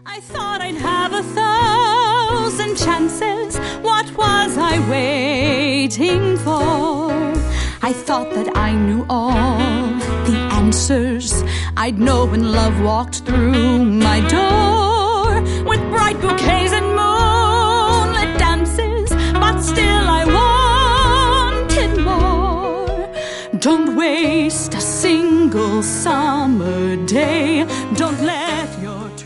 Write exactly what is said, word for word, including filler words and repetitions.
I thought I'd have a thousand chances. What was I waiting for? I thought that I knew all the answers. I'd know when love walked through my door, with bright bouquets and moonlit dances, but still I wanted more. Don't waste a single summer day. Don't let your